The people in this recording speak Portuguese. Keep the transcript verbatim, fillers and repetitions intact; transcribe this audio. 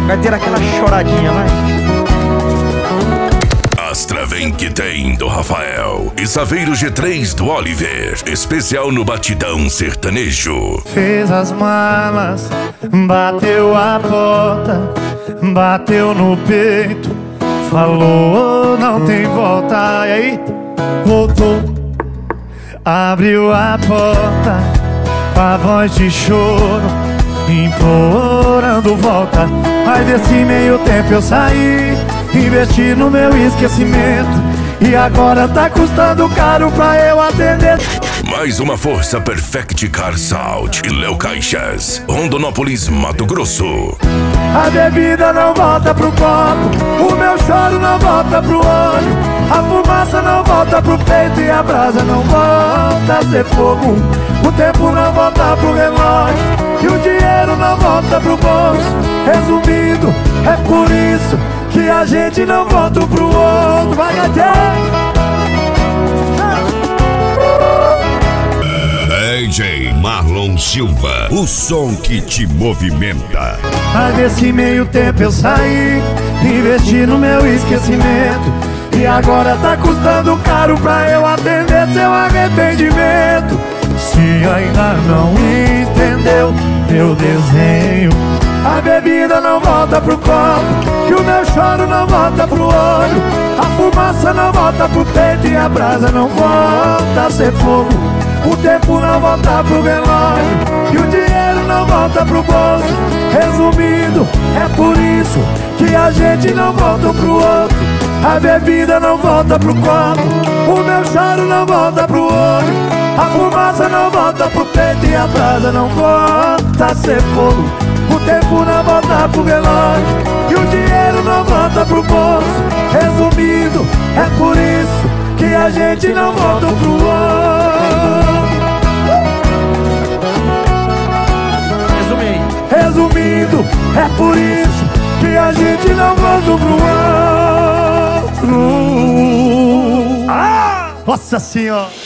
Vai ter aquela choradinha, vai. Astra vem que tem do Rafael e Saveiro G três do Oliver. Especial no Batidão Sertanejo. Fez as malas, bateu a porta, bateu no peito, falou não tem volta. E aí, voltou, abriu a porta com a voz de choro, implorando volta. Aí desse meio tempo eu saí, investi no meu esquecimento, e agora tá custando caro pra eu atender. Mais uma força Perfect Car Salt e Léo Caixas, Rondonópolis, Mato Grosso. A bebida não volta pro copo, o meu choro não volta pro olho, a fumaça não volta pro peito e a brasa não volta a ser fogo. O tempo não volta pro relógio e o dinheiro não volta pro bolso. Resumindo, é por isso que a gente não volta pro outro. Vai, Gadinho! D J Marlon Silva, o som que te movimenta. Mas nesse meio tempo eu saí, investi no meu esquecimento, e agora tá custando caro pra eu atender seu arrependimento. Se ainda não entendeu meu desenho, a bebida não volta pro copo e o meu choro não volta pro olho, a fumaça não volta pro peito e a brasa não volta a ser fogo. O tempo não volta pro relógio e o dinheiro não volta pro bolso. Resumindo, é por isso que a gente não volta pro outro. A bebida não volta pro copo, o meu choro não volta pro olho, a fumaça não volta pro peito e a brasa não volta a ser fogo. O tempo não volta pro relógio e o dinheiro não volta pro bolso. Resumindo, é por isso que a gente não volta pro outro. Resumindo, é por isso que a gente não volta pro outro. Ah! Nossa Senhora!